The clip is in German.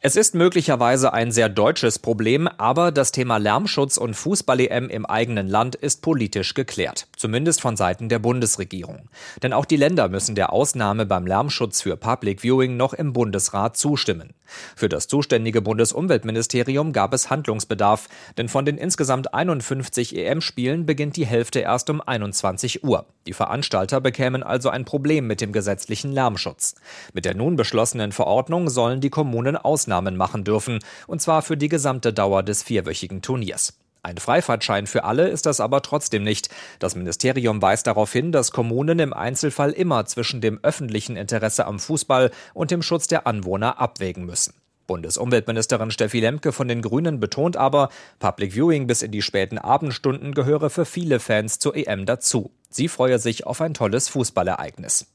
Es ist möglicherweise ein sehr deutsches Problem, aber das Thema Lärmschutz und Fußball-EM im eigenen Land ist politisch geklärt. Zumindest von Seiten der Bundesregierung. Denn auch die Länder müssen der Ausnahme beim Lärmschutz für Public Viewing noch im Bundesrat zustimmen. Für das zuständige Bundesumweltministerium gab es Handlungsbedarf, denn von den insgesamt 51 EM-Spielen beginnt die Hälfte erst um 21 Uhr. Die Veranstalter bekämen also ein Problem mit dem gesetzlichen Lärmschutz. Mit der nun beschlossenen Verordnung sollen die Kommunen Ausnahmen machen dürfen, und zwar für die gesamte Dauer des vierwöchigen Turniers. Ein Freifahrtschein für alle ist das aber trotzdem nicht. Das Ministerium weist darauf hin, dass Kommunen im Einzelfall immer zwischen dem öffentlichen Interesse am Fußball und dem Schutz der Anwohner abwägen müssen. Bundesumweltministerin Steffi Lemke von den Grünen betont aber, Public Viewing bis in die späten Abendstunden gehöre für viele Fans zur EM dazu. Sie freue sich auf ein tolles Fußballereignis.